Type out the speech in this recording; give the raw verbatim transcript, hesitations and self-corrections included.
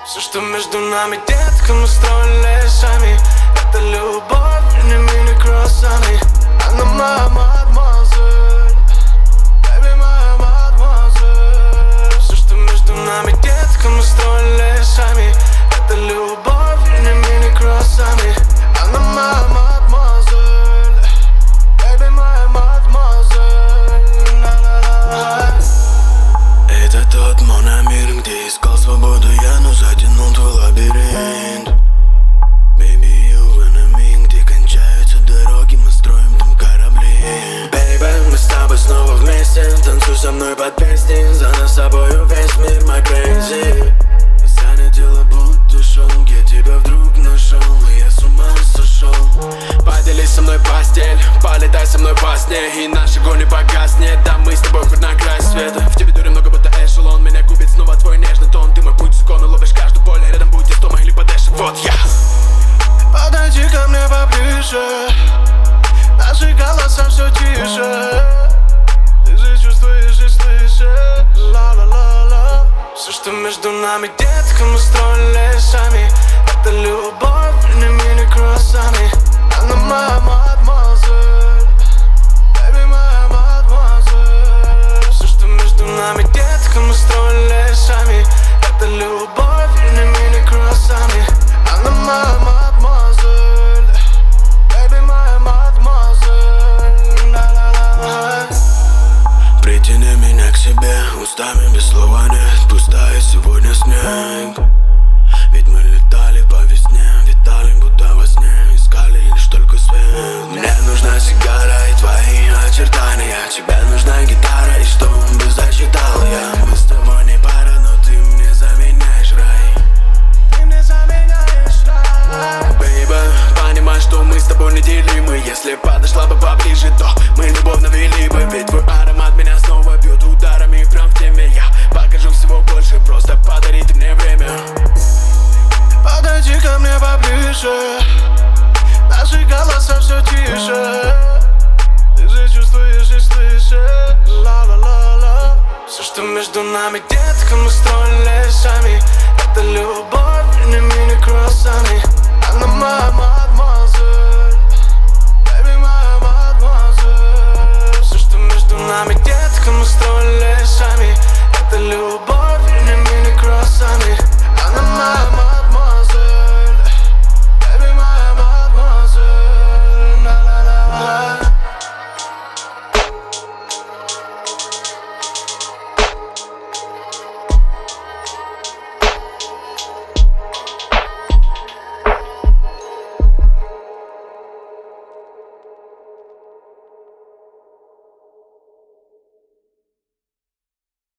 Все, что между нами, детка, мы строили сами. Это любовь, не мини-круассаны. Она моя мадемуазель, baby, моя мадемуазель. Все, что между нами, детка, мы строили сами. Это любовь, не мини-круассаны. Она моя мадемуазель, baby, моя мадемуазель. Это тот мономир, где искал свободу я, но затянул твой лабиринт. Baby, you and me, где кончаются дороги, мы строим там корабли. Baby, мы с тобой снова вместе, танцуй со мной под песни. За нас с собою весь мир, my crazy. И станет дело будто шоу, я тебя вдруг нашел, и я с ума сошел. Поделись со мной постель, полетай со мной по сне, и наш огонь не погаснет. Да мы с тобой хоть на край света. В тебе дури много, будто эшелон. Меня губит снова твой нежный тон. Ты мой путь закон, ловишь каждую боль. Рядом будь из дома или подальше, вот я. Подойди ко мне поближе, наши голоса все тише. Ты же чувствуешь и слышишь, ла-ла-ла-ла. Все, что между нами, детка, мы строили сами. Это любовь, не мини-круассаны. Она моя мадемуазель, baby, моя мадемуазель. Все, что между нами, детка, мы строили сами. Это любовь, не мини-круассаны. Она моя мадемуазель, baby, моя мадемуазель. Ла-ла-ла-ла. Притяни меня к себе, устами без слова нет. Пустая сегодня снег. Ведь мы летали по весне, витали будто во сне. Искали лишь только свет. Мне нужна сигара и твои очертания. Тебе нужна гитара и чтобы зачитал я. Мы с тобой не пара, но ты мне заменяешь рай. Ты мне заменяешь рай. Бейба, понимай, что мы с тобой неделимы. Если подошла бы поближе, то мы любовно вели бы. Ведь твой аромат меня снова бьет ударами прям в теме. Я покажу всего больше, просто подари ты мне время. Подойди ко мне поближе, наши голоса все тише. Ты же чувствуешь и слышишь, ла-ла-ла-ла. Все, что между нами, детка, мы строили сами. Это любовь, не мини-круассаны. Она моя мама.